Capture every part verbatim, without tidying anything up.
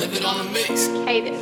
Kevin on the mix. Cadence.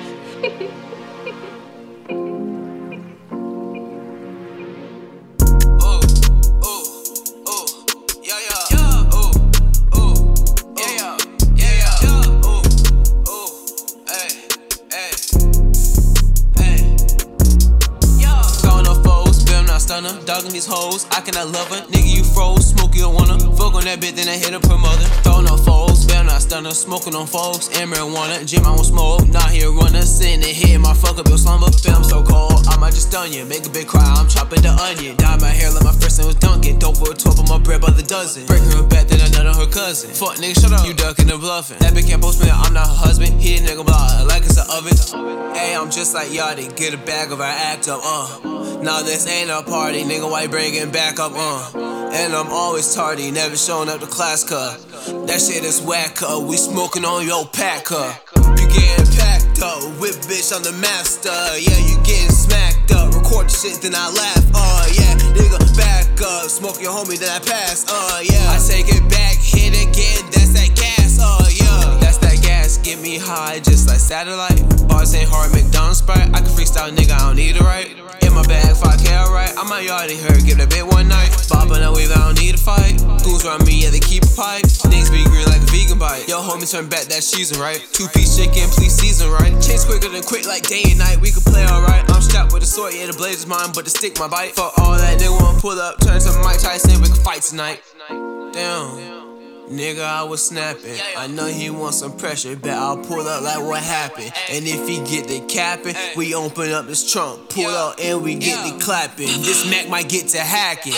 Dogging these hoes, I cannot love her. Nigga, you froze, smoke, you don't wanna fuck on that bitch, then I hit her promoter. Throwing up foes, better not stunner. Smoking on folks, and marijuana. Gym, I won't smoke, not here runner. Sitting in here, my fuck up your slumber. Film so cold, I might just stun you. Make a big cry, I'm chopping the onion. Dye my hair like my first name was Duncan. Dope for a twelve on my bread by the dozen. Breaking her back, then I nut on her cousin. Fuck nigga, shut up, you ducking and bluffing. That bitch can't post me, I'm not her husband. He a nigga block, like it's an oven. Hey, I'm just like Yachty, get a bag of her act up, uh. Now this ain't a party, nigga, why you bringing back up, uh? And I'm always tardy, never showing up to class, cuz that shit is whack, cuz we smoking on your pack, cuz you getting packed up, whip bitch, I'm the master. Yeah, you getting smacked up, record the shit, then I laugh, uh, yeah, nigga, back up, smoke your homie, then I pass, uh, yeah, I take it back, hit again, that's that gas, uh, yeah, that's that gas, get me high, just like satellite, bars ain't hard, McDonald's Sprite, I can freestyle, nigga, I don't need it, right? In my bag, five K, alright. I might already heard, give it a bit one night. Boppin' a wave, I don't need a fight. Goons around me, yeah, they keep a pipe. Niggas be green like a vegan bite. Yo, homie, turn back that season, right? Two-piece chicken, please season, right? Change quicker than quick, like day and night. We can play alright. I'm strapped with a sword, yeah, the blade is mine, but the stick my bite. Fuck all that, nigga wanna pull up, turn to Mike Tyson, we can fight tonight. Damn. Nigga, I was snapping. I know he wants some pressure, bet I'll pull up like what happened. And if he get the capping, we open up this trunk, pull out and we get the clapping. This Mac might get to hacking.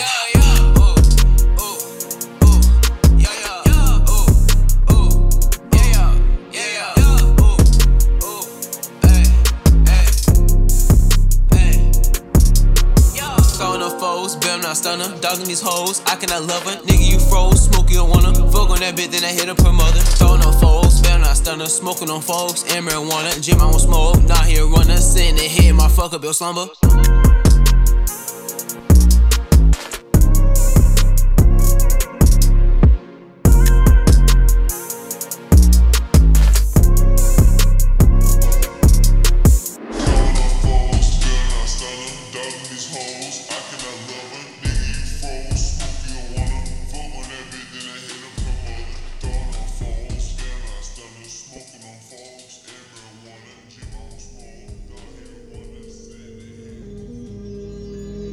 But I'm not stunner, dogging these hoes, I cannot love her. Nigga, you froze, smoke, you don't wanna fuck on that bitch, then I hit her promoter. Throwing up foes, but I'm not stunner, smoking on folks, and marijuana. Gym, I won't smoke, not here runner. Sitting in here, my fuck up your slumber.